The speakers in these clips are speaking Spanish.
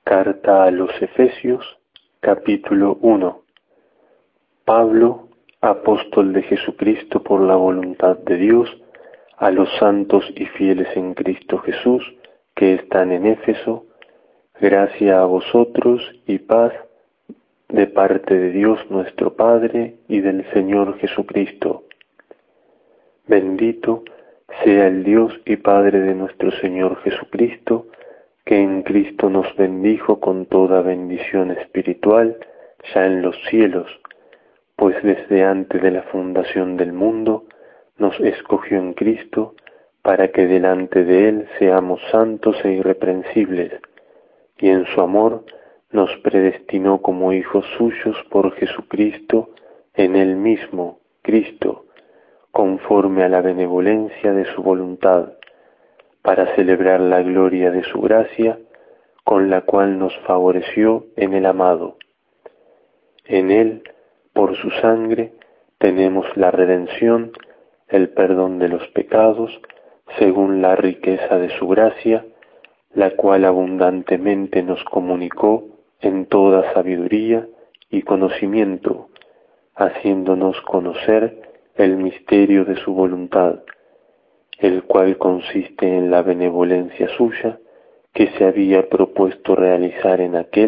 Carta a los Efesios, capítulo 1. Pablo, apóstol de Jesucristo por la voluntad de Dios, a los santos y fieles en Cristo Jesús, que están en Éfeso, gracia a vosotros y paz de parte de Dios nuestro Padre y del Señor Jesucristo. Bendito sea el Dios y Padre de nuestro Señor Jesucristo, que en Cristo nos bendijo con toda bendición espiritual ya en los cielos, pues desde antes de la fundación del mundo nos escogió en Cristo para que delante de Él seamos santos e irreprensibles, y en su amor nos predestinó como hijos suyos por Jesucristo en Él mismo, Cristo, conforme a la benevolencia de su voluntad, para celebrar la gloria de su gracia, con la cual nos favoreció en el amado. En Él, por su sangre, tenemos la redención, el perdón de los pecados, según la riqueza de su gracia, la cual abundantemente nos comunicó en toda sabiduría y conocimiento, haciéndonos conocer el misterio de su voluntad, el cual consiste en la benevolencia suya que se había propuesto realizar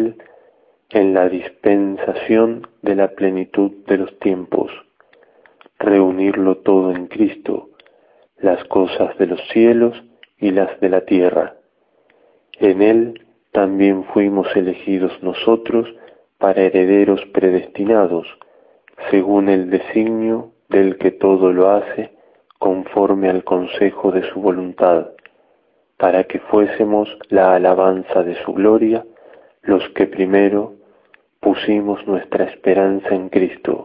en la dispensación de la plenitud de los tiempos, reunirlo todo en Cristo, las cosas de los cielos y las de la tierra. En Él también fuimos elegidos nosotros para herederos predestinados, según el designio del que todo lo hace, conforme al consejo de su voluntad, para que fuésemos la alabanza de su gloria, los que primero pusimos nuestra esperanza en Cristo.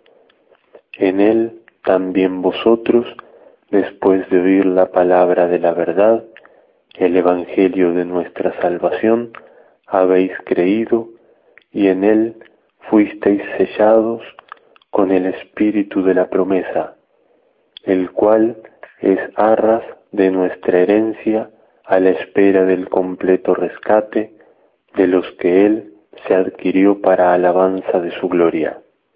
En Él también vosotros, después de oír la palabra de la verdad, el Evangelio de nuestra salvación, habéis creído, y en Él fuisteis sellados con el Espíritu de la promesa, el cual es arras de nuestra herencia a la espera del completo rescate de los que Él se adquirió para alabanza de su gloria.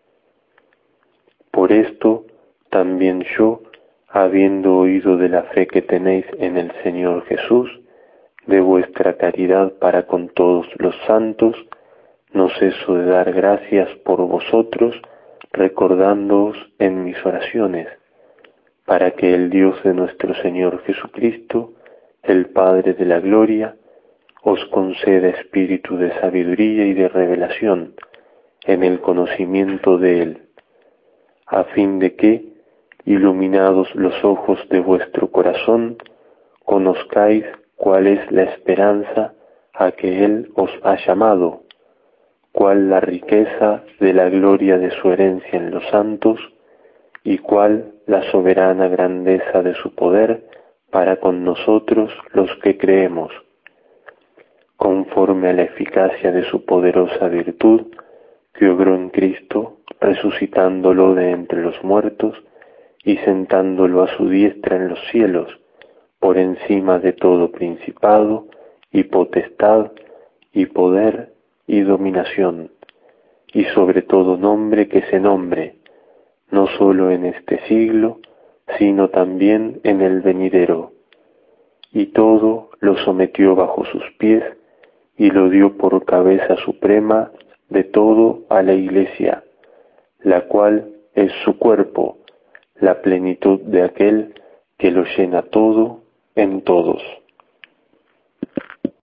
Por esto también yo, habiendo oído de la fe que tenéis en el Señor Jesús, de vuestra caridad para con todos los santos, no ceso de dar gracias por vosotros, recordándoos en mis oraciones, para que el Dios de nuestro Señor Jesucristo, el Padre de la gloria, os conceda espíritu de sabiduría y de revelación en el conocimiento de Él, a fin de que, iluminados los ojos de vuestro corazón, conozcáis cuál es la esperanza a que Él os ha llamado, cuál la riqueza de la gloria de su herencia en los santos, y cuál la soberana grandeza de su poder para con nosotros los que creemos, conforme a la eficacia de su poderosa virtud, que obró en Cristo, resucitándolo de entre los muertos y sentándolo a su diestra en los cielos, por encima de todo principado y potestad y poder y dominación, y sobre todo nombre que se nombre, no solo en este siglo, sino también en el venidero. Y todo lo sometió bajo sus pies y lo dio por cabeza suprema de todo a la Iglesia, la cual es su cuerpo, la plenitud de aquel que lo llena todo en todos.